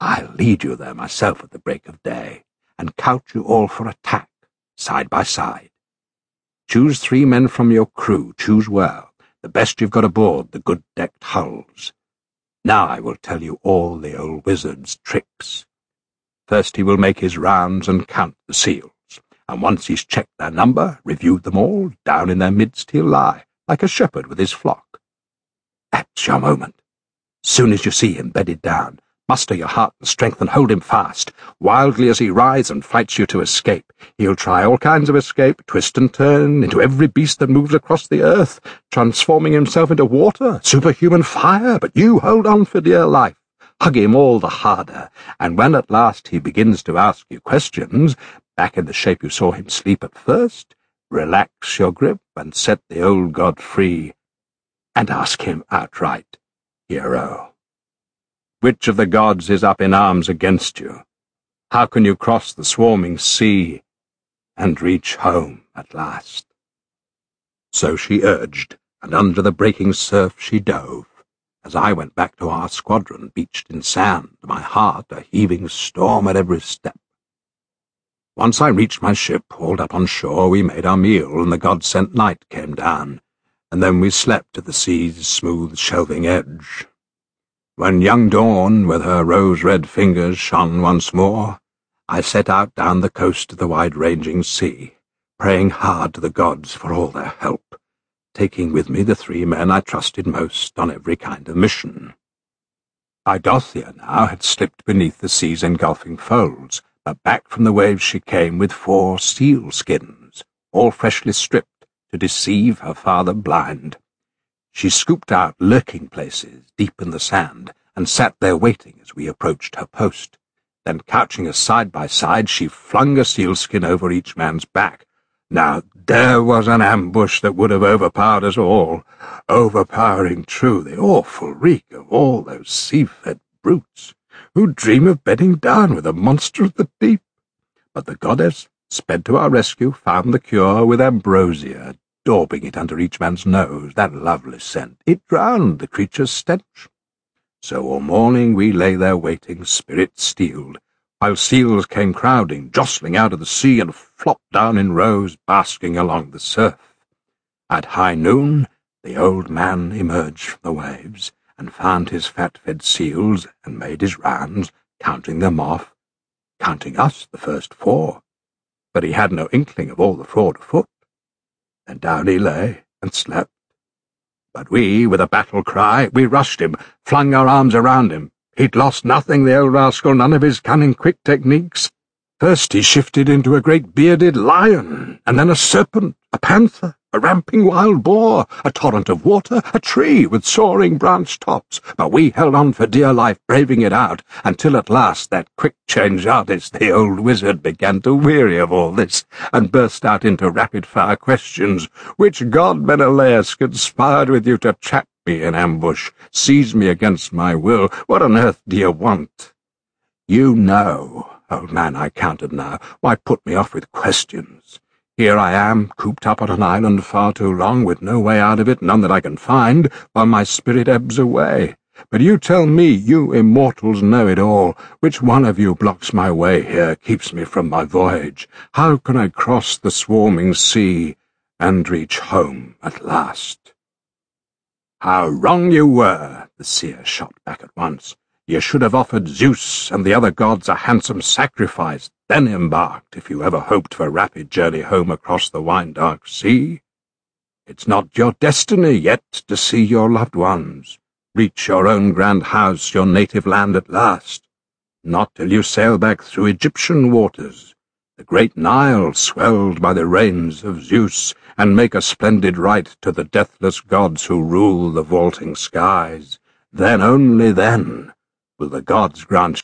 I'll lead you there myself at the break of day, and couch you all for attack, side by side. Choose 3 men from your crew, choose well, the best you've got aboard the good-decked hulls. Now I will tell you all the old wizard's tricks. First he will make his rounds and count the seals, and once he's checked their number, reviewed them all, down in their midst he'll lie, like a shepherd with his flock. That's your moment. Soon as you see him bedded down, muster your heart and strength and hold him fast. Wildly as he rides and fights you to escape, he'll try all kinds of escape, twist and turn, into every beast that moves across the earth, transforming himself into water, superhuman fire, but you hold on for dear life. Hug him all the harder, and when at last he begins to ask you questions, back in the shape you saw him sleep at first, relax your grip and set the old god free, and ask him outright, hero, which of the gods is up in arms against you? How can you cross the swarming sea and reach home at last? So she urged, and under the breaking surf she dove, as I went back to our squadron beached in sand, my heart a heaving storm at every step. Once I reached my ship, hauled up on shore, we made our meal, and the god-sent night came down, and then we slept at the sea's smooth shelving edge. When young dawn, with her rose-red fingers, shone once more, I set out down the coast of the wide-ranging sea, praying hard to the gods for all their help, taking with me the 3 men I trusted most on every kind of mission. Idothea now had slipped beneath the sea's engulfing folds, but back from the waves she came with 4 seal skins, all freshly stripped, to deceive her father blind. She scooped out lurking places deep in the sand, and sat there waiting as we approached her post. Then, couching us side by side, she flung a sealskin over each man's back. Now there was an ambush that would have overpowered us all, overpowering true the awful reek of all those sea-fed brutes, who dream of bedding down with a monster of the deep. But the goddess sped to our rescue, found the cure with ambrosia, daubing it under each man's nose, that lovely scent. It drowned the creature's stench. So all morning we lay there waiting, spirit-steeled, while seals came crowding, jostling out of the sea, and flopped down in rows, basking along the surf. At high noon the old man emerged from the waves, and found his fat-fed seals, and made his rounds, counting them off, counting us the first 4. But he had no inkling of all the fraud afoot. And down he lay and slept. But we, with a battle cry, we rushed him, flung our arms around him. He'd lost nothing, the old rascal, none of his cunning quick techniques. First he shifted into a great bearded lion, and then a serpent, a panther, a ramping wild boar, a torrent of water, a tree with soaring branched tops. But we held on for dear life, braving it out, until at last that quick-change artist, the old wizard, began to weary of all this, and burst out into rapid-fire questions. Which god, Menelaus, conspired with you to trap me in ambush, seize me against my will? What on earth do you want? You know, old man, I countered now, why put me off with questions? Here I am, cooped up on an island far too long, with no way out of it, none that I can find, while my spirit ebbs away. But you tell me, you immortals know it all, which one of you blocks my way here, keeps me from my voyage? How can I cross the swarming sea, and reach home at last? How wrong you were, the seer shot back at once. You should have offered Zeus and the other gods a handsome sacrifice, then embarked, if you ever hoped for a rapid journey home across the wine-dark sea. It's not your destiny yet to see your loved ones reach your own grand house, your native land at last. Not till you sail back through Egyptian waters, the great Nile swelled by the rains of Zeus, and make a splendid rite to the deathless gods who rule the vaulting skies. Then, only then, will the gods grant